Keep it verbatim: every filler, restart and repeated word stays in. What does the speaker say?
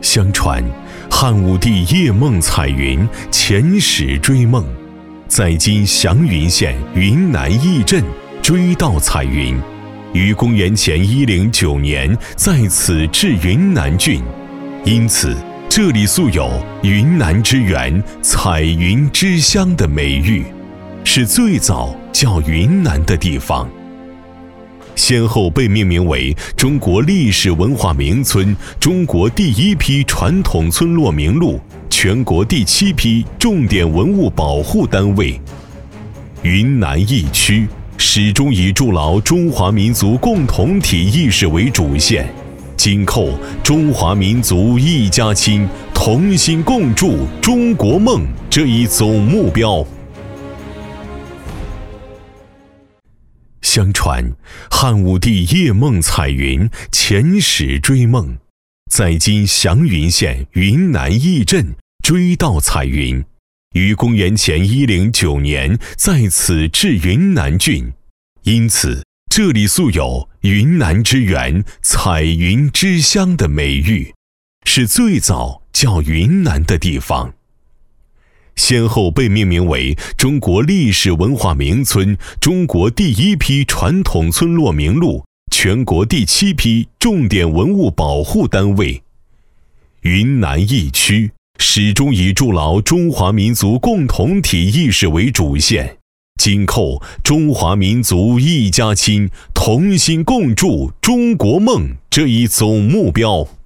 相传，汉武帝夜梦彩云，遣使追梦，在今祥云县云南驿镇追到彩云，于公元前一零九年在此置云南郡，因此这里素有云南之源、彩云之乡的美誉，是最早叫云南的地方。先后被命名为中国历史文化名村、中国第一批传统村落名录、全国第七批重点文物保护单位。云南驿区始终以筑牢中华民族共同体意识为主线，紧扣中华民族一家亲、同心共筑中国梦这一总目标。相传，汉武帝夜梦彩云，遣使追梦，在今祥云县云南驿镇追到彩云，于公元前一零九年在此置云南郡，因此这里素有云南之源、彩云之乡的美誉，是最早叫云南的地方。先后被命名为中国历史文化名村、中国第一批传统村落名录、全国第七批重点文物保护单位。云南驿区始终以筑牢中华民族共同体意识为主线，紧扣中华民族一家亲、同心共筑中国梦这一总目标。